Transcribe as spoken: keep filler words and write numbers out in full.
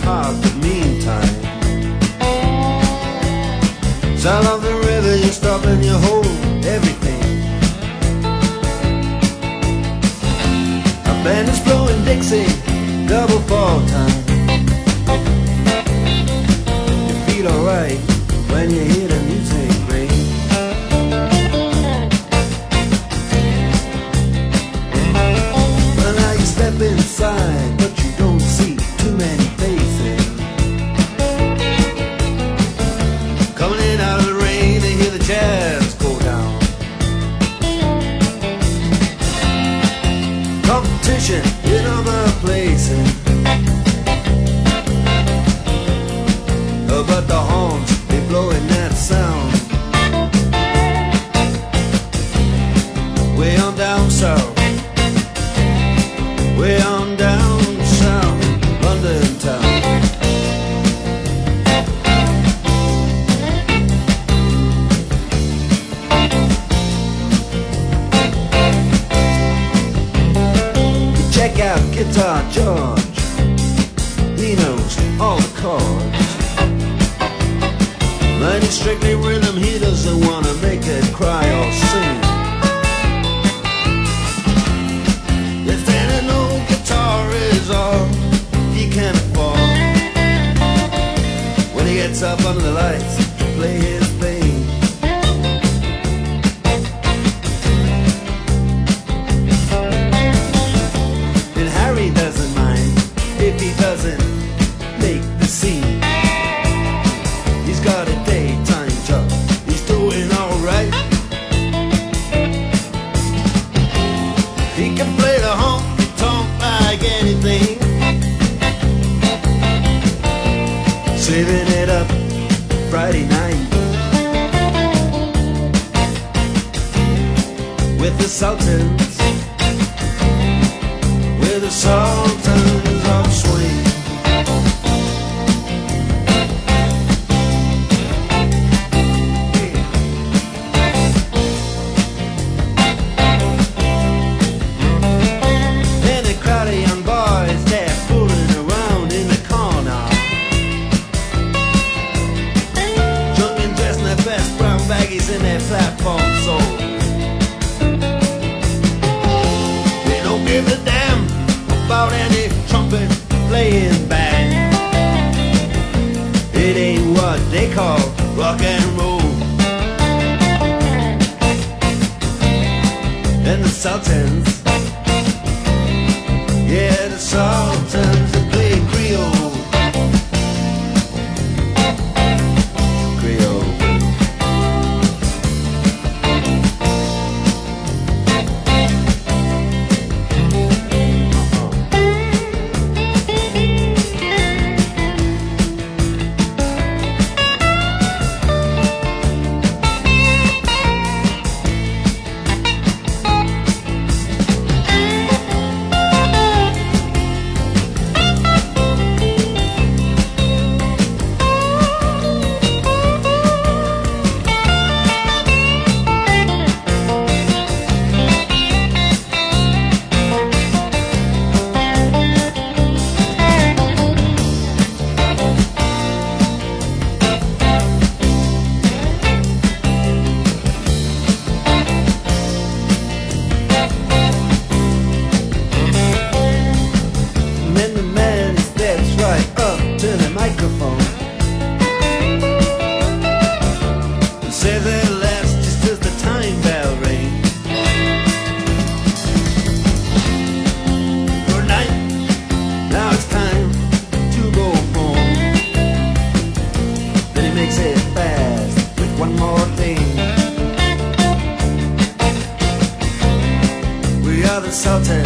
heart, but meantime, sound of the river, you stop and you hold everything. A band is blowing Dixie, double fall time. You feel alright when you hear the music ring. Well, now you step inside, but you don't see too many faces. Coming in out of the rain, they hear the jazz go down. Competition in other places, oh, but the horns, they blowing that sound. Way on down south, way on down south, London town. Check out Guitar George, he knows all the chords. But he's strictly rhythm, he doesn't wanna make it cry or sing. If then an old guitar is all he can afford, when he gets up under the lights to play his thing, then Harry doesn't mind if he doesn't make the scene. He's got a daytime job, he's doing alright. He can play the honky-tonk like anything, saving it up Friday night with the Sultans, with the Sultans of Swing. Baggies in their platform soul. They don't give a damn about any trumpet playing band. It ain't what they call rock and roll. And the Sultans, yeah, the Sultans, they play Creole. Creole. Microphone says at last, just as the time bell rings, good night, now it's time to go home. Then he makes it fast with one more thing. We are the Sultans.